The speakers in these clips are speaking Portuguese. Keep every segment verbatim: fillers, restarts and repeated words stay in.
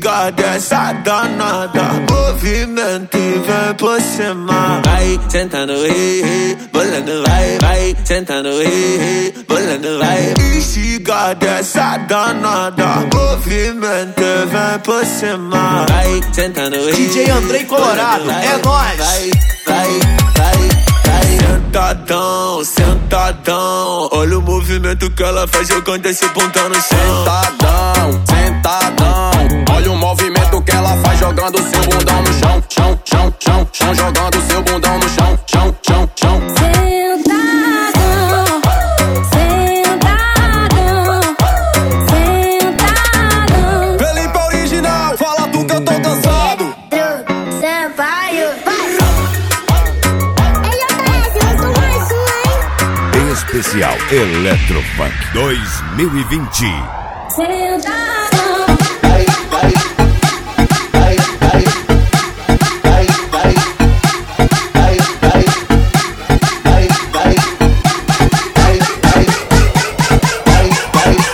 bexiga dessa danada, movimento e vem por cima. Vai sentando, ei, ei, bolando, vai, vai sentando, ei, ei, bolando, vai. Bexiga dessa danada, movimento e vem por cima. Vai sentando, ei, D J Andrei Colorado, vai, é nóis. Vai, vai, vai. Sentadão, sentadão, olha o movimento que ela faz jogando esse bundão no chão. Sentadão, sentadão, olha o movimento que ela faz jogando seu bundão no chão. Chão, chão, chão, chão, jogando seu bundão no chão. Chão, chão, chão. Sentadão, sentadão, sentadão. Felipe original, fala tu que eu tô cansado. Especial Eletrofunk dois mil e vinte. Sentadão. Vai, vai, vai, vai, vai, vai, vai, vai, vai, vai, vai, vai, vai, vai.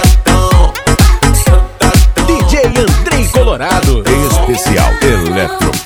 Especial Eletro